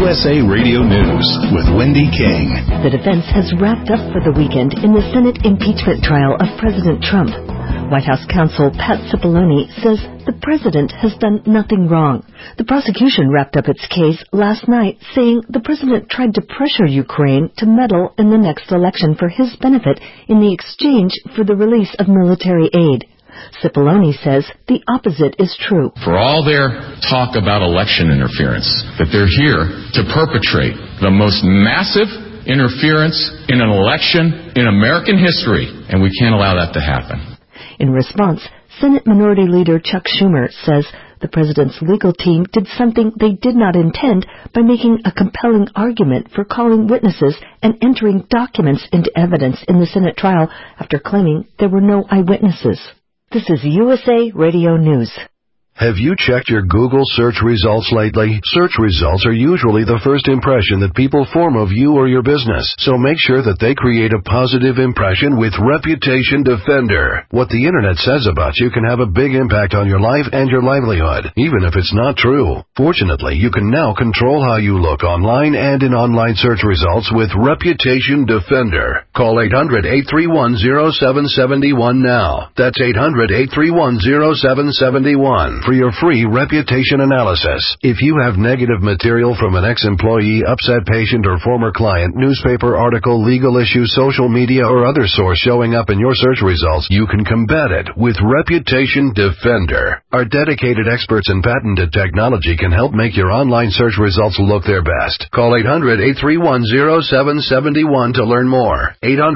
USA Radio News with Wendy King. The defense has wrapped up for the weekend in the Senate impeachment trial of President Trump. White House counsel Pat Cipollone says the president has done nothing wrong. The prosecution wrapped up its case last night, saying the president tried to pressure Ukraine to meddle in the next election for his benefit in the exchange for the release of military aid. Cipollone says the opposite is true. For all their talk about election interference, that they're here to perpetrate the most massive interference in an election in American history, and we can't allow that to happen. In response, Senate Minority Leader Chuck Schumer says the president's legal team did something they did not intend by making a compelling argument for calling witnesses and entering documents into evidence in the Senate trial after claiming there were no eyewitnesses. This is USA Radio News. Have you checked your Google search results lately? Search results are usually the first impression that people form of you or your business, so make sure that they create a positive impression with Reputation Defender. What the internet says about you can have a big impact on your life and your livelihood, even if it's not true. Fortunately, you can now control how you look online and in online search results with Reputation Defender. Call 800-831-0771 now. That's 800-831-0771. For your free reputation analysis. If you have negative material from an ex-employee, upset patient, or former client, newspaper article, legal issue, social media, or other source showing up in your search results, you can combat it with Reputation Defender. Our dedicated experts in patented technology can help make your online search results look their best. Call 800-831-0771 to learn more.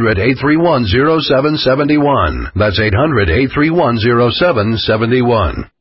800-831-0771. That's 800-831-0771.